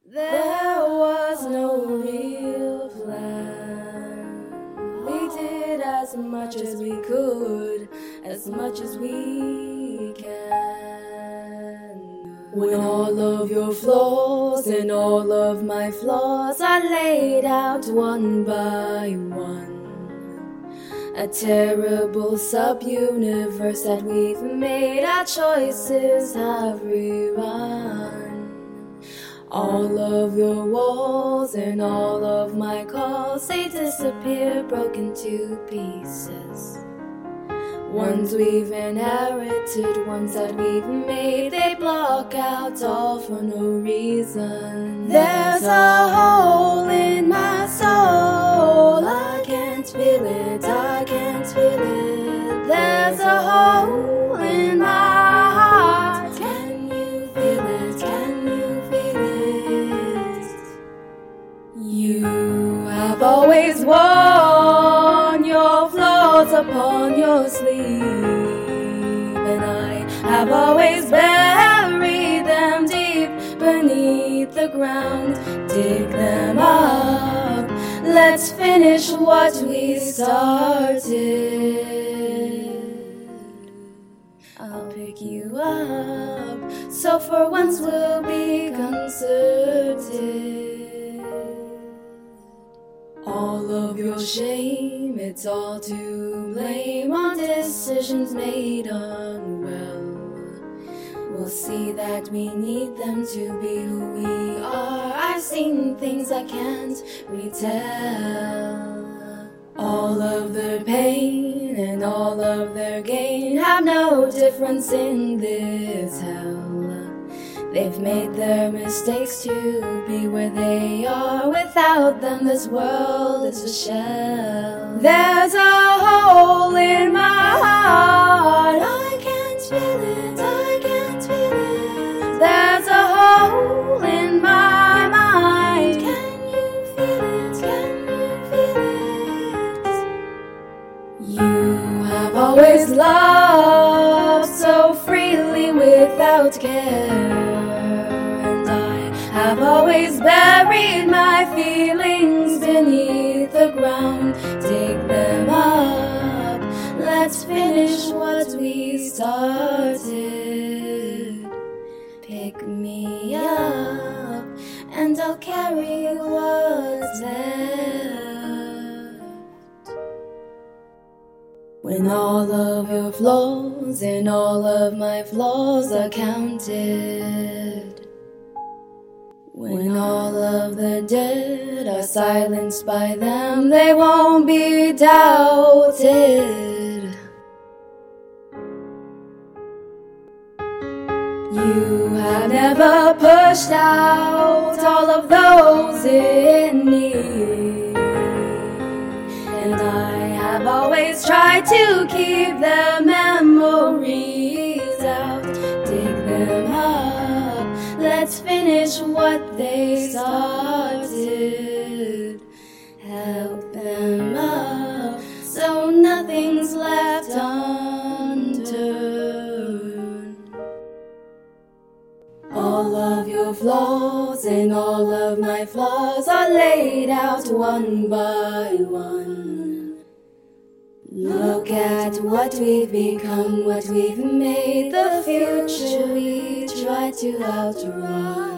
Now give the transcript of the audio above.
There was no real plan. We did as much as we could, as much as we can. When all of your flaws and all of my flaws are laid out one by one, a terrible sub-universe that we've made, our choices have rerun. All of your walls and all of my calls, they disappear, broken to pieces. Ones we've inherited, ones that we've made, they block out all for no reason. There's a hole in my soul, I can't feel it, I can't feel it. There's a hole in my heart, can you feel it, can you feel it? You have always worn your flaws upon your sleeve, and I have always buried them deep beneath the ground. Dig them up, let's finish what we started. I'll pick you up, so for once we'll be concerted. All of your shame, it's all to blame on decisions made unwell. We'll see that we need them to be who we are. I've seen things I can't retell. All of their pain and all of their gain have no difference in this hell. They've made their mistakes to be where they are. Without them, this world is a shell. There's a hole in my heart, I can't feel it, I can't feel it. There's a hole in my mind, can you feel it, can you feel it? You have always loved so freely without care, I've always buried my feelings beneath the ground. Dig them up, let's finish what we started. Pick me up, and I'll carry what's left. When all of your flaws and all of my flaws are counted, when all of the dead are silenced by them, they won't be doubted. You have never pushed out all of those in need, and I have always tried to keep their memories out. Dig them up, let's finish what they started. Help them up so nothing's left unturned. All of your flaws and all of my flaws are laid out one by one. Look at what we've become, what we've made, the future we try to outrun.